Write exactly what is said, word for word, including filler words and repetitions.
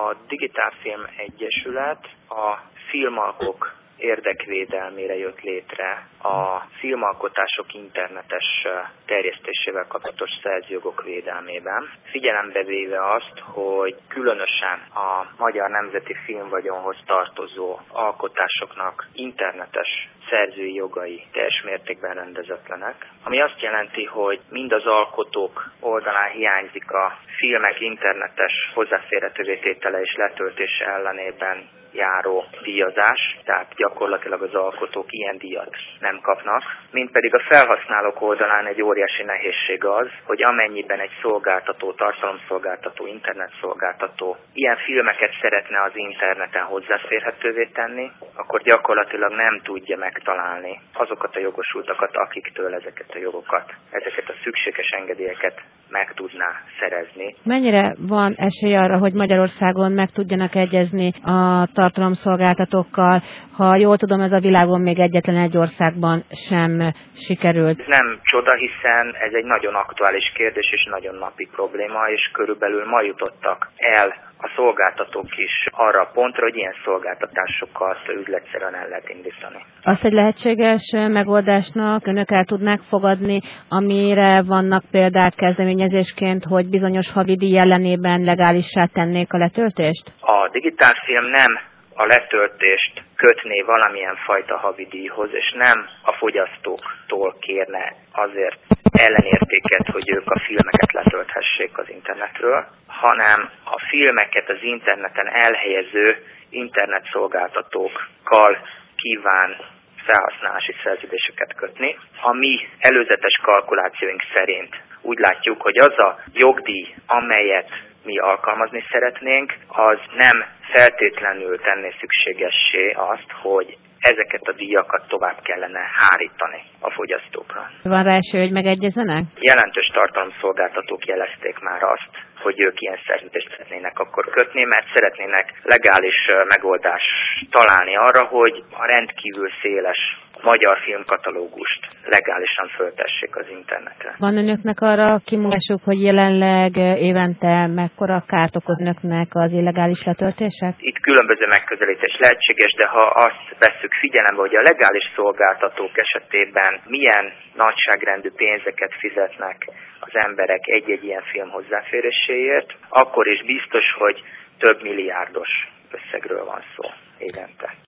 A Digitálfilm Egyesület a filmalkok érdekvédelmére jött létre a filmalkotások internetes terjesztésével kapcsolatos szerzőjogok védelmében. Figyelembe véve azt, hogy különösen a magyar nemzeti filmvagyonhoz tartozó alkotásoknak internetes szerzői jogai teljes mértékben rendezetlenek, ami azt jelenti, hogy mind az alkotók oldalán hiányzik a filmek internetes hozzáférhetővé tétele és letöltése ellenében járó díjazás, tehát gyakorlatilag az alkotók ilyen díjat nem kapnak, mint pedig a felhasználók oldalán egy óriási nehézség az, hogy amennyiben egy szolgáltató, tartalomszolgáltató, internetszolgáltató ilyen filmeket szeretne az interneten hozzáférhetővé tenni, akkor gyakorlatilag nem tudja megtalálni azokat a jogosultakat, akiktől ezeket a jogokat, ezeket a szükséges engedélyeket meg tudná szerezni. Mennyire van esély arra, hogy Magyarországon meg tudjanak egyezni a tartalomszolgáltatókkal? Ha jól tudom, ez a világon még egyetlen egy országban sem sikerült. Nem csoda, hiszen ez egy nagyon aktuális kérdés és nagyon napi probléma, és körülbelül ma jutottak el a szolgáltatók is arra a pontra, hogy ilyen szolgáltatásokat üzletszerűen el lehet indítani. Azt egy lehetséges megoldásnak önök el tudnák fogadni, amire vannak példák kezdeményezésként, hogy bizonyos havidíj ellenében legálissá tennék a letöltést? A Digitálfilm nem a letöltést kötné valamilyen fajta havidíjhoz, és nem a fogyasztóktól kérne azért ellenértéket, hogy ők a filmeket letölthessék az internetről, hanem a filmeket az interneten elhelyező internetszolgáltatókkal kíván felhasználási szerződéseket kötni. A mi előzetes kalkulációink szerint úgy látjuk, hogy az a jogdíj, amelyet mi alkalmazni szeretnénk, az nem feltétlenül tenné szükségessé azt, hogy ezeket a díjakat tovább kellene hárítani a fogyasztókra. Van rá esély, hogy megegyezenek? Jelentős tartalomszolgáltatók jelezték már azt, hogy ők ilyen szerződést szeretnének akkor kötni, mert szeretnének legális megoldást találni arra, hogy a rendkívül széles magyar filmkatalógust legálisan föltessék az internetre. Van önöknek arra kimondásuk, hogy jelenleg évente mekkora kárt okoz önöknek az illegális letöltések? Itt különböző megközelítés lehetséges, de ha azt vesszük figyelembe, hogy a legális szolgáltatók esetében milyen nagyságrendű pénzeket fizetnek az emberek egy-egy ilyen film hozzáféréséért, akkor is biztos, hogy több milliárdos összegről van szó évente.